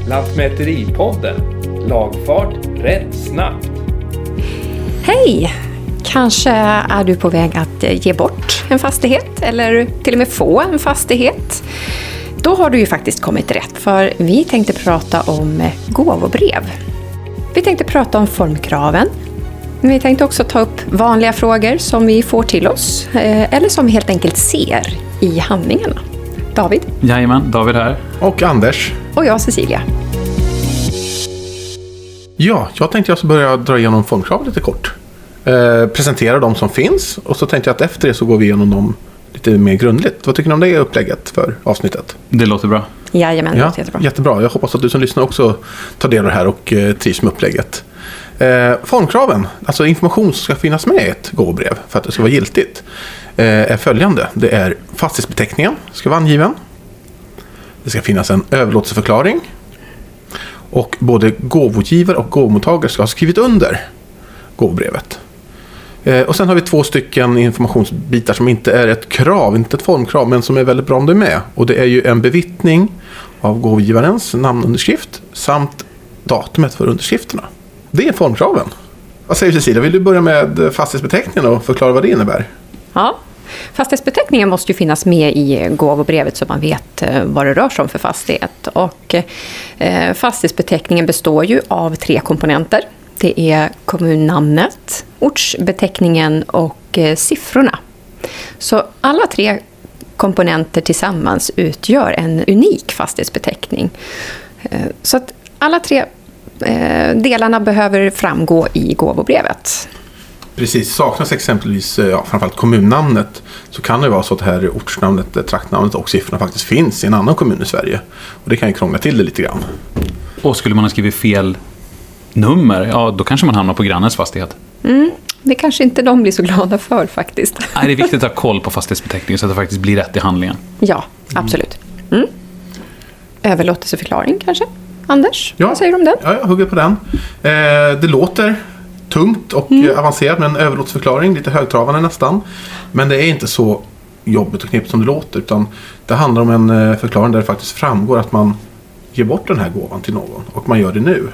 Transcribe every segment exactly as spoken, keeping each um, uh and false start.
Lantmäteripodden. Lagfart rätt snabbt. Hej! Kanske är du på väg att ge bort en fastighet eller till och med få en fastighet. Då har du ju faktiskt kommit rätt, för vi tänkte prata om gåvobrev. Vi tänkte prata om formkraven. Vi tänkte också ta upp vanliga frågor som vi får till oss eller som vi helt enkelt ser i handlingarna. David? Jajamän, David här. Och Anders. Och jag, Cecilia. Ja, jag tänkte jag ska börja dra igenom formkrav lite kort. Eh, presentera de som finns och så tänkte jag att efter det så går vi igenom dem lite mer grundligt. Vad tycker ni om det upplägget för avsnittet? Det låter bra. Jajamän, det ja, låter jättebra. Jättebra. Jag hoppas att du som lyssnar också tar del av det här och eh, trivs med upplägget. Eh, formkraven, alltså information som ska finnas med i ett gåvobrev för att det ska vara giltigt, eh, är följande. Det är fastighetsbeteckningen ska vara angiven. Det ska finnas en överlåtelseförklaring. Och både gåvogivare och gåvomottagare ska ha skrivit under gåvobrevet. Eh, och sen har vi två stycken informationsbitar som inte är ett krav, inte ett formkrav, men som är väldigt bra om det är med. Och det är ju en bevittning av gåvogivarens namnunderskrift samt datumet för underskrifterna. Det är formkraven. Vad säger Cecilia? Vill du börja med fastighetsbeteckningen och förklara vad det innebär? Ja, fastighetsbeteckningen måste ju finnas med i gåvobrevet så man vet vad det rör sig om för fastighet. Och eh, fastighetsbeteckningen består ju av tre komponenter. Det är kommunnamnet, ortsbeteckningen och eh, siffrorna. Så alla tre komponenter tillsammans utgör en unik fastighetsbeteckning. Eh, så att alla tre eh, delarna behöver framgå i gåvobrevet. Precis, saknas exempelvis ja, framförallt kommunnamnet så kan det vara så att det här ortsnamnet, traktnamnet och siffrorna faktiskt finns i en annan kommun i Sverige. Och det kan ju krångla till det lite grann. Och skulle man ha skrivit fel nummer, ja då kanske man hamnar på grannens fastighet. Mm, det kanske inte de blir så glada för faktiskt. Nej, det är viktigt att ha koll på fastighetsbeteckningen så att det faktiskt blir rätt i handlingen. Ja, absolut. Mm. Överlåtelseförklaring kanske? Anders, ja, vad säger du om den? Ja, jag hugger på den. Eh, det låter tungt och mm. avancerat med en överlåtelseförklaring, lite högtravande nästan. Men det är inte så jobbigt och knepigt som det låter, utan det handlar om en förklaring där det faktiskt framgår att man ger bort den här gåvan till någon och man gör det nu.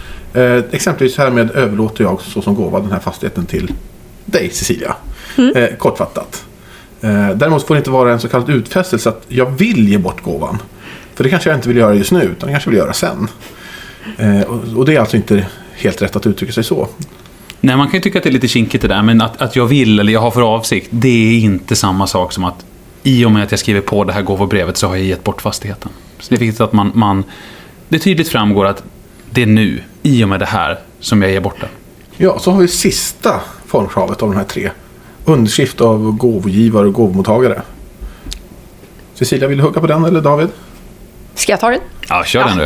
Eh, exempelvis här med överlåter jag så som gåva den här fastigheten till dig, Cecilia. Mm. Eh, kortfattat. Eh, däremot får det inte vara en så kallad utfästelse att jag vill ge bort gåvan. För det kanske jag inte vill göra just nu, utan det kanske jag vill göra sen. Eh, och, och det är alltså inte helt rätt att uttrycka sig så. Nej, man kan ju tycka att det är lite kinkigt det där, men att, att jag vill eller jag har för avsikt, det är inte samma sak som att i och med att jag skriver på det här gåvobrevet så har jag gett bort fastigheten. Så det är viktigt att man, man det tydligt framgår att det är nu, i och med det här, som jag ger bort det. Ja, så har vi sista formkravet av de här tre. Underskrift av gåvogivare och gåvomottagare. Cecilia, vill du hugga på den eller David? Ska jag ta den? Ja, kör ja. den du.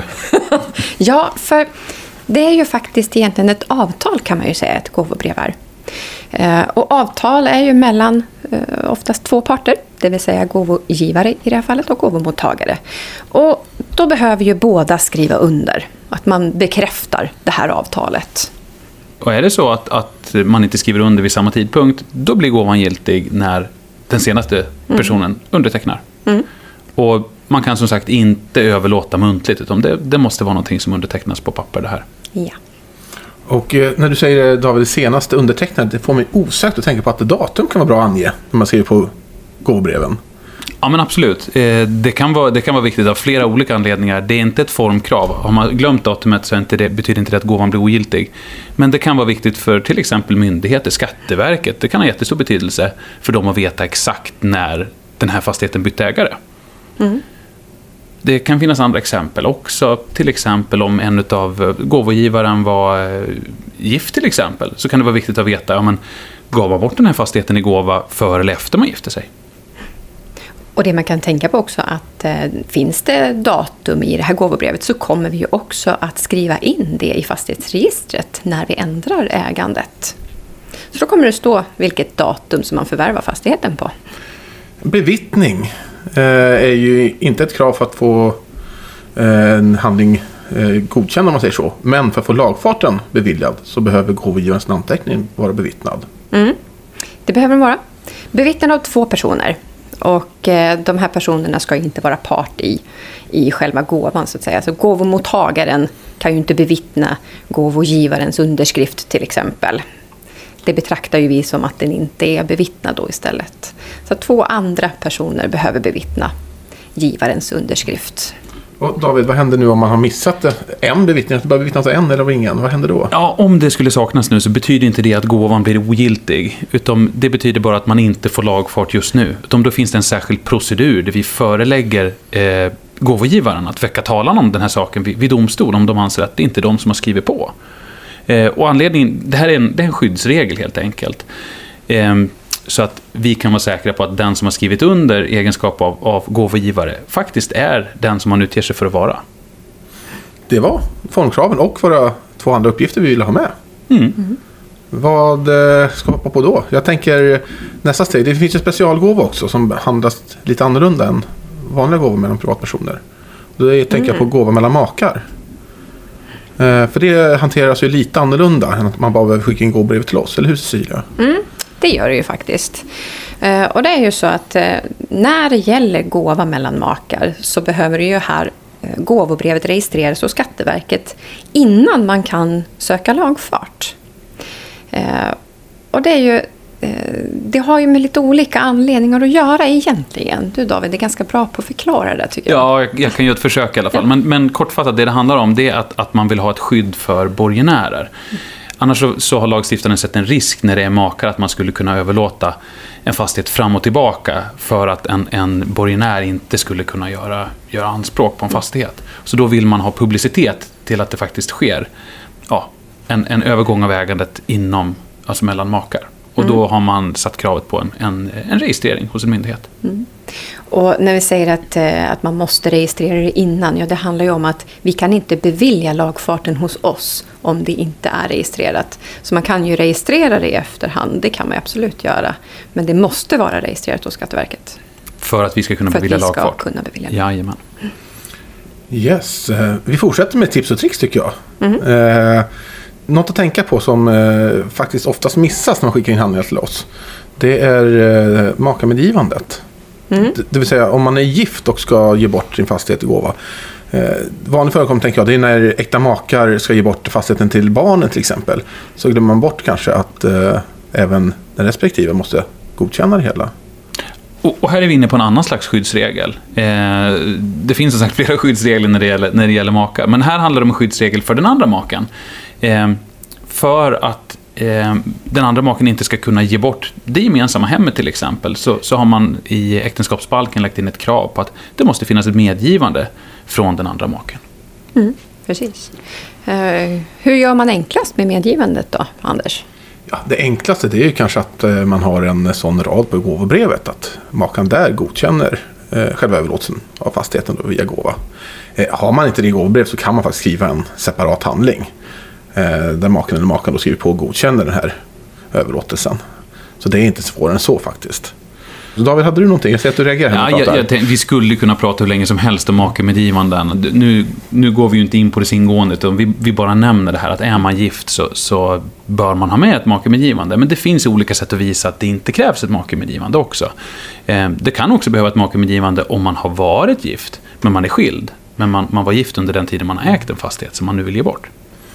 Ja, för det är ju faktiskt egentligen ett avtal kan man ju säga, ett gåvobrev är. Eh, och avtal är ju mellan eh, oftast två parter, det vill säga gåvogivare i det här fallet och gåvomottagare. Och då behöver ju båda skriva under, att man bekräftar det här avtalet. Och är det så att, att man inte skriver under vid samma tidpunkt, då blir gåvan giltig när den senaste personen mm. undertecknar. Mm. Och man kan som sagt inte överlåta muntligt, utan det, det måste vara någonting som undertecknas på papper det här. Ja. Och eh, när du säger David, det senaste undertecknat, det får mig osökt att tänka på att det datum kan vara bra att ange när man skriver på gåvobreven. Ja, men absolut. Eh, det, kan vara, det kan vara viktigt av flera olika anledningar. Det är inte ett formkrav. Har man glömt datumet så är inte det, betyder inte det att gåvan blir ogiltig. Men det kan vara viktigt för till exempel myndigheter, Skatteverket. Det kan ha jättestor betydelse för dem att veta exakt när den här fastigheten bytte ägare. Mm. Det kan finnas andra exempel också. Till exempel om en av gåvogivaren var gift till exempel, så kan det vara viktigt att veta om man gav bort den här fastigheten i gåva före eller efter man gifte sig. Och det man kan tänka på också att eh, finns det datum i det här gåvobrevet så kommer vi ju också att skriva in det i fastighetsregistret när vi ändrar ägandet. Så då kommer det stå vilket datum som man förvärvar fastigheten på. Bevittning eh, är ju inte ett krav för att få eh, en handling eh, godkänd om man säger så. Men för att få lagfarten beviljad så behöver gåvogivarens namnteckning vara bevittnad. Mm. Det behöver den vara. Bevittnad av två personer. Och eh, de här personerna ska ju inte vara part i, i själva gåvan så att säga. Så gåvomottagaren kan ju inte bevittna gåvogivarens underskrift till exempel. Det betraktar ju vi som att den inte är bevittnad då istället. Så två andra personer behöver bevittna givarens underskrift. Och David, vad händer nu om man har missat en bevittning? Att det bara bevittnas en eller ingen? Vad händer då? Ja, om det skulle saknas nu så betyder inte det att gåvan blir ogiltig. Utan det betyder bara att man inte får lagfart just nu. Utan då finns det en särskild procedur där vi förelägger eh, gåvogivaren att väcka talan om den här saken vid, vid domstol. Om de anser att det inte är de som har skrivit på. Eh, och anledningen, det här är en, det är en skyddsregel helt enkelt. Eh, Så att vi kan vara säkra på att den som har skrivit under egenskap av, av gåvogivare faktiskt är den som man utger sig för att vara. Det var formkraven och våra två andra uppgifter vi ville ha med. Mm. Mm. Vad ska vi hoppa på då? Jag tänker nästa steg. Det finns ju specialgåva också som handlas lite annorlunda än vanliga gåvor mellan privatpersoner. Då tänker mm. jag på gåva mellan makar. För det hanteras ju lite annorlunda än att man bara behöver skicka in gåvobrev till oss. Eller hur, Cecilia? Mm. Det gör det ju faktiskt. Och det är ju så att när det gäller gåva mellan makar så behöver det ju här gåvobrevet registreras hos Skatteverket innan man kan söka lagfart. Och det är ju det har ju med lite olika anledningar att göra egentligen. Du David, det är ganska bra på att förklara det tycker jag. Ja, jag kan göra ett försök i alla fall. Men, men kortfattat, det det handlar om det är att, att man vill ha ett skydd för borgenärer. Annars så, så har lagstiftaren sett en risk när det är makar att man skulle kunna överlåta en fastighet fram och tillbaka för att en, en borgenär inte skulle kunna göra, göra anspråk på en fastighet. Så då vill man ha publicitet till att det faktiskt sker ja, en, en övergång av ägandet inom, alltså mellan makar. Och mm. då har man satt kravet på en, en, en registrering hos en myndighet. Mm. Och när vi säger att, att man måste registrera det innan, ja det handlar ju om att vi kan inte bevilja lagfarten hos oss om det inte är registrerat. Så man kan ju registrera det i efterhand, det kan man absolut göra. Men det måste vara registrerat hos Skatteverket. För att vi ska kunna För bevilja lagfart. lagfart? Kunna bevilja Jajamän. Yes, vi fortsätter med tips och tricks tycker jag. Mm. Eh, något att tänka på som eh, faktiskt oftast missas när man skickar in handlingar till oss. Det är eh, makamedgivandet. Mm. Det, det vill säga om man är gift och ska ge bort sin fastighet i gåva. Eh, vanligt förekommande tänker jag det är när äkta makar ska ge bort fastigheten till barnen till exempel. Så glömmer man bort kanske att eh, även den respektive måste godkänna det hela. Och, och här är vi inne på en annan slags skyddsregel. Eh, det finns som sagt flera skyddsregler när det gäller, när det gäller makar. Men här handlar det om en skyddsregel för den andra maken. Eh, för att eh, den andra maken inte ska kunna ge bort det gemensamma hemmet till exempel. Så, så har man i äktenskapsbalken lagt in ett krav på att det måste finnas ett medgivande från den andra maken. Mm, precis. Eh, hur gör man enklast med medgivandet då, Anders? Ja, det enklaste det är ju kanske att eh, man har en sån rad på gåvobrevet att makan där godkänner eh, själva överlåtelsen av fastigheten då, via gåva. Eh, har man inte det i gåvobrev så kan man faktiskt skriva en separat handling eh, där maken eller makan då skriver på och godkänner den här överlåtelsen. Så det är inte svårare än så faktiskt. Så David, hade du någonting? Jag ser att du reagerar här. Ja, jag, jag tänkte, vi skulle kunna prata hur länge som helst om makemedgivanden. Nu, nu går vi ju inte in på det ingående utan vi, vi bara nämner det här att är man gift så, så bör man ha med ett makemedgivande. Men det finns olika sätt att visa att det inte krävs ett makemedgivande också. Eh, det kan också behöva ett makemedgivande om man har varit gift men man är skild. Men man, man var gift under den tiden man har ägt en fastighet som man nu vill ge bort.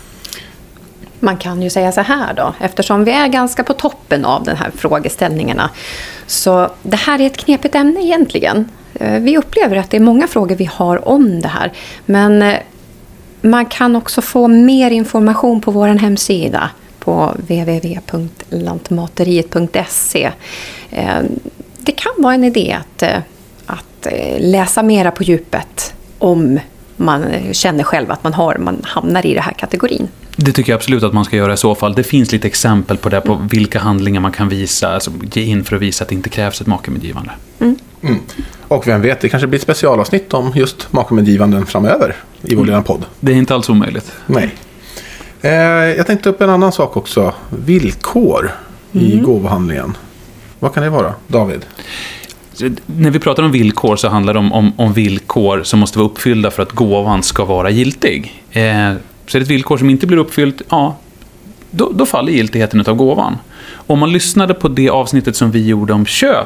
Man kan ju säga så här då, eftersom vi är ganska på toppen av den här frågeställningarna. Så det här är ett knepigt ämne egentligen. Vi upplever att det är många frågor vi har om det här. Men man kan också få mer information på vår hemsida på w w w punkt lantmateriet punkt se. Det kan vara en idé att, att läsa mera på djupet om man känner själv att man, har, man hamnar i den här kategorin. Det tycker jag absolut att man ska göra i så fall. Det finns lite exempel på det, på mm. vilka handlingar man kan visa, alltså ge in för att visa att det inte krävs ett makemedgivande. Mm. Mm. Och vem vet, det kanske blir ett specialavsnitt om just makemedgivanden framöver i vår lilla podd. Det är inte alls omöjligt. Nej. Eh, jag tänkte upp en annan sak också. Villkor mm. i gåvohandlingen. Vad kan det vara, David? När vi pratar om villkor så handlar det om, om, om villkor som måste vara uppfyllda för att gåvan ska vara giltig. Eh, så är det ett villkor som inte blir uppfyllt, ja, då, då faller giltigheten av gåvan. Om man lyssnade på det avsnittet som vi gjorde om köp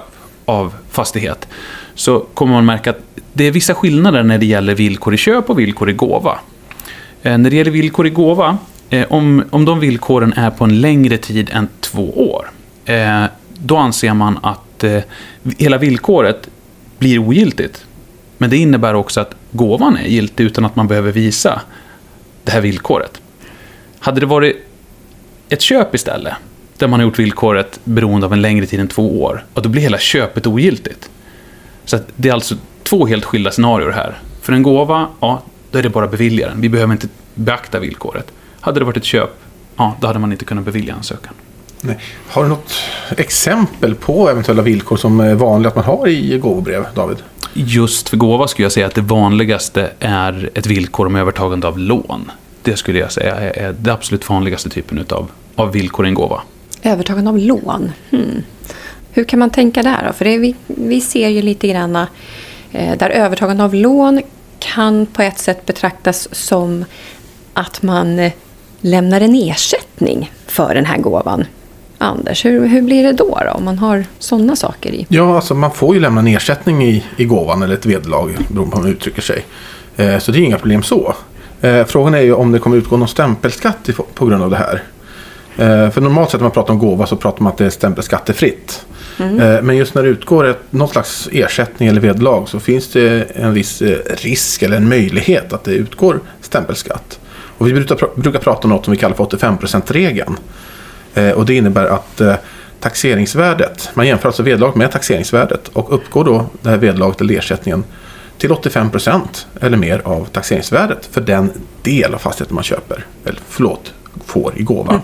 av fastighet, så kommer man märka att det är vissa skillnader när det gäller villkor i köp och villkor i gåva. Eh, när det gäller villkor i gåva, eh, om, om de villkoren är på en längre tid än två år, eh, då anser man att eh, hela villkoret blir ogiltigt. Men det innebär också att gåvan är giltig utan att man behöver visa det här villkoret. Hade det varit ett köp istället, där man har gjort villkoret beroende av en längre tid än två år, och då blir hela köpet ogiltigt. Så att det är alltså två helt skilda scenarier här. För en gåva, ja, då är det bara beviljaren. Vi behöver inte beakta villkoret. Hade det varit ett köp, ja, då hade man inte kunnat bevilja ansökan. Nej. Har du något exempel på eventuella villkor som är vanliga att man har i gåvobrev, David? Just för gåva skulle jag säga att det vanligaste är ett villkor om övertagande av lån. Det skulle jag säga är det absolut vanligaste typen av, av villkor i en gåva. Övertagande av lån. Hmm. Hur kan man tänka där då? För det är, vi, vi ser ju lite grann eh, där övertagande av lån kan på ett sätt betraktas som att man eh, lämnar en ersättning för den här gåvan. Anders, hur, hur blir det då, då om man har sådana saker i? Ja, alltså man får ju lämna en ersättning i, i gåvan eller ett vederlag, beroende på hur man uttrycker sig. Eh, så det är inga problem så. Eh, frågan är ju om det kommer utgå någon stämpelskatt i, på grund av det här. Eh, för normalt sett när man pratar om gåva så pratar man att det är stämpelskattefritt. Mm. Eh, men just när det utgår ett, någon slags ersättning eller vederlag så finns det en viss eh, risk eller en möjlighet att det utgår stämpelskatt. Och vi brukar, brukar prata om något som vi kallar för åttiofem procent-regeln. Eh, och det innebär att eh, taxeringsvärdet, man jämför alltså vederlag med taxeringsvärdet, och uppgår då det här vederlaget eller ersättningen till åttiofem procent eller mer av taxeringsvärdet för den del av fastigheten man köper, eller förlåt, får i gåva.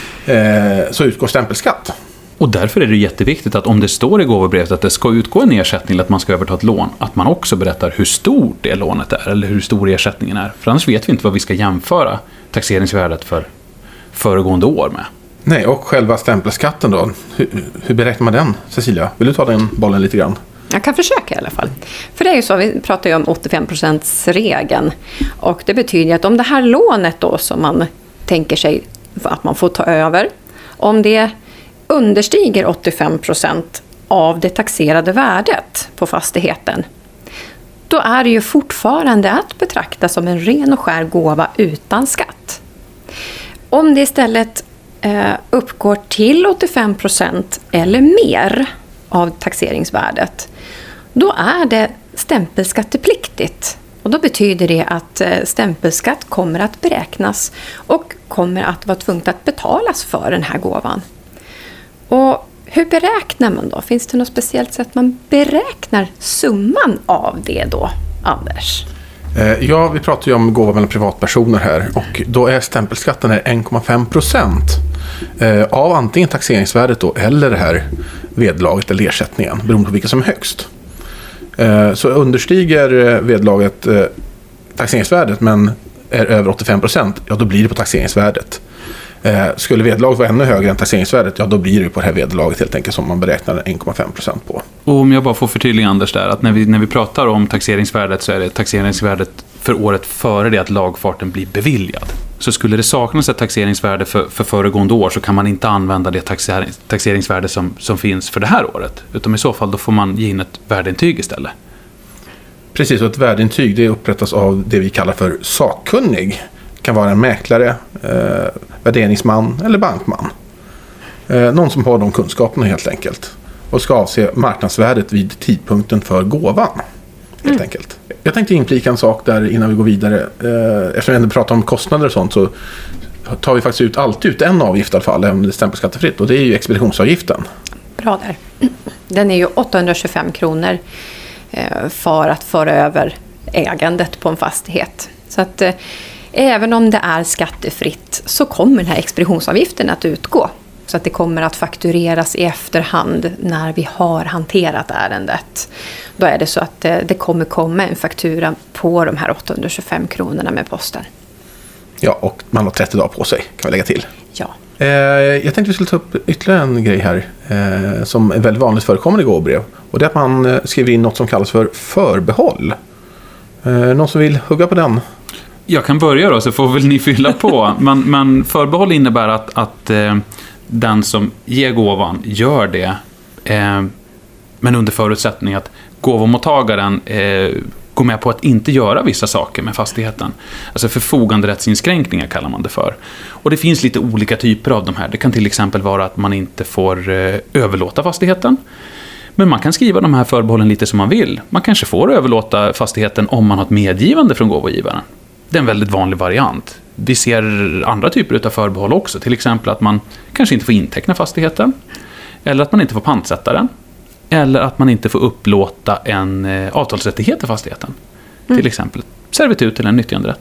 Mm. Eh, så utgår stämpelskatt. Och därför är det jätteviktigt att om det står i gåvobrevet att det ska utgå en ersättning eller att man ska överta ett lån, att man också berättar hur stort det lånet är eller hur stor ersättningen är. För annars vet vi inte vad vi ska jämföra taxeringsvärdet för föregående år med. Nej, och själva stämpelskatten då, hur, hur beräknar man den, Cecilia? Vill du ta den bollen lite grann? Jag kan försöka i alla fall. För det är ju så, vi pratar ju om åttiofem procent-regeln. Och det betyder att om det här lånet då som man tänker sig att man får ta över, om det understiger åttiofem procent av det taxerade värdet på fastigheten, då är det ju fortfarande att betrakta som en ren och skär gåva utan skatt. Om det istället eh, uppgår till åttiofem procent eller mer av taxeringsvärdet, då är det stämpelskattepliktigt. Och då betyder det att stämpelskatt kommer att beräknas och kommer att vara tvunget att betalas för den här gåvan. Och hur beräknar man då? Finns det något speciellt sätt man beräknar summan av det då, Anders? Ja, vi pratar ju om gåva mellan privatpersoner här, och då är stämpelskatten en komma fem procent av antingen taxeringsvärdet då, eller det här vederlaget eller ersättningen, beroende på vilket som är högst. Så understiger vederlaget taxeringsvärdet men är över åttiofem procent, ja då blir det på taxeringsvärdet. Skulle vederlaget vara ännu högre än taxeringsvärdet, ja då blir det på det här vederlaget helt enkelt som man beräknar en komma fem procent på. Och om jag bara får förtydliga Anders där, att när vi, när vi pratar om taxeringsvärdet så är det taxeringsvärdet för året före det att lagfarten blir beviljad. Så skulle det saknas ett taxeringsvärde för, för föregående år så kan man inte använda det taxering, taxeringsvärde som, som finns för det här året. Utan i så fall då får man ge in ett värdeintyg istället. Precis, och ett värdeintyg det upprättas av det vi kallar för sakkunnig. Det kan vara en mäklare, eh, värderingsman eller bankman. Eh, någon som har de kunskaperna helt enkelt. Och ska avse marknadsvärdet vid tidpunkten för gåvan. Helt mm. enkelt. Jag tänkte inflika en sak där innan vi går vidare. Eh, eftersom vi ändå pratar om kostnader och sånt så tar vi faktiskt ut, alltid ut en avgift i alla fall, även om det är stämpelskattefritt. Och det är ju expeditionsavgiften. Bra där. Den är ju åttahundratjugofem kronor eh, för att föra över ägandet på en fastighet. Så att eh, även om det är skattefritt så kommer den här expeditionsavgiften att utgå. Så att det kommer att faktureras i efterhand när vi har hanterat ärendet. Då är det så att det kommer komma en faktura på de här åttahundratjugofem kronorna med posten. Ja, och man har trettio dagar på sig, kan vi lägga till. Ja. Eh, jag tänkte vi skulle ta upp ytterligare en grej här eh, som är väldigt vanligt förekommande i gåvobrev. Och det är att man skriver in något som kallas för förbehåll. Eh, någon som vill hugga på den? Jag kan börja då, så får väl ni fylla på. Men, men förbehåll innebär att, att eh, den som ger gåvan gör det eh, Men under förutsättning att gåvomottagaren eh, går med på att inte göra vissa saker med fastigheten. Alltså förfoganderättsinskränkningar kallar man det för. Och det finns lite olika typer av de här. Det kan till exempel vara att man inte får eh, överlåta fastigheten. Men man kan skriva de här förbehållen lite som man vill. Man kanske får överlåta fastigheten om man har ett medgivande från gåvogivaren. Det är en väldigt vanlig variant. Vi ser andra typer av förbehåll också. Till exempel att man kanske inte får inteckna fastigheten. Eller att man inte får pantsätta den. Eller att man inte får upplåta en eh, avtalsrättighet till fastigheten. Mm. Till exempel servitut eller en nyttjanderätt.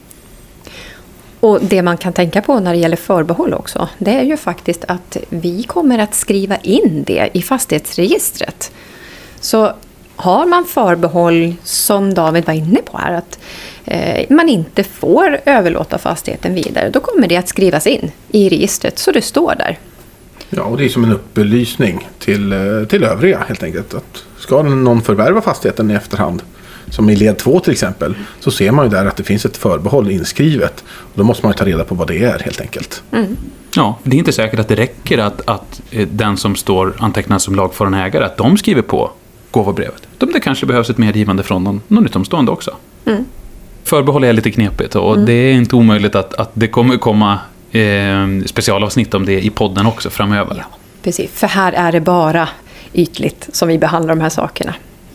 Och det man kan tänka på när det gäller förbehåll också, det är ju faktiskt att vi kommer att skriva in det i fastighetsregistret. Så har man förbehåll, som David var inne på här, att eh, man inte får överlåta fastigheten vidare, då kommer det att skrivas in i registret så det står där. Ja, och det är som en upplysning till, till övriga helt enkelt. Att ska någon förvärva fastigheten i efterhand, som i led två till exempel, så ser man ju där att det finns ett förbehåll inskrivet. Och då måste man ju ta reda på vad det är helt enkelt. Mm. Ja, det är inte säkert att det räcker att, att den som står antecknad som lagfaren ägare, att de skriver på gåvobrevet. Det kanske behövs ett medgivande från någon, någon utomstående också. Mm. Förbehåll är lite knepigt och mm. det är inte omöjligt att, att det kommer komma eh, specialavsnitt om det i podden också framöver. Ja, precis. För här är det bara ytligt som vi behandlar de här sakerna.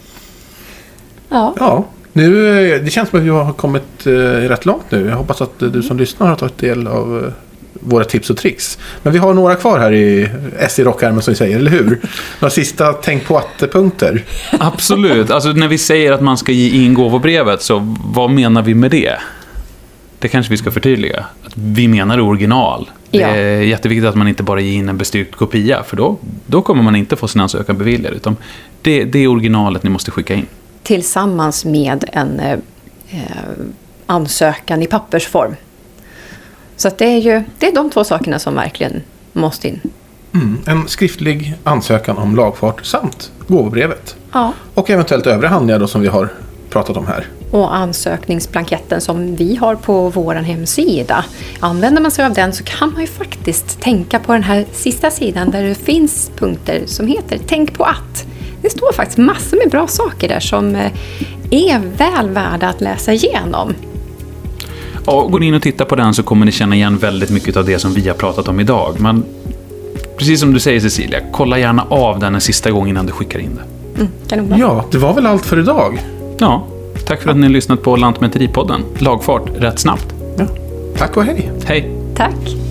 Ja. Ja, nu, det känns som att vi har kommit eh, rätt långt nu. Jag hoppas att du som lyssnar har tagit del av eh, våra tips och tricks. Men vi har några kvar här i S i rockärmen som vi säger, eller hur? Några sista tänk på att-punkter. Absolut. Alltså när vi säger att man ska ge in gåvobrevet, så vad menar vi med det? Det kanske vi ska förtydliga. Att vi menar original. Ja. Det är jätteviktigt att man inte bara ger in en bestyrkt kopia, för då, då kommer man inte få sin ansökan beviljad. Utan det, det är originalet ni måste skicka in. Tillsammans med en eh, ansökan i pappersform. Så att det är ju det är de två sakerna som verkligen måste in. Mm, en skriftlig ansökan om lagfart samt gåvobrevet. Ja. Och eventuellt övriga handlingar då som vi har pratat om här. Och ansökningsblanketten som vi har på vår hemsida. Använder man sig av den så kan man ju faktiskt tänka på den här sista sidan där det finns punkter som heter tänk på att. Det står faktiskt massor med bra saker där som är väl värda att läsa igenom. Ja, går ni in och tittar på den så kommer ni känna igen väldigt mycket av det som vi har pratat om idag. Men precis som du säger Cecilia, kolla gärna av den en sista gång innan du skickar in det. Mm, kanon. Ja, det var väl allt för idag. Ja, tack för att ni har lyssnat på Lantmäteripodden. Lagfart rätt snabbt. Ja. Tack och hej. Hej. Tack.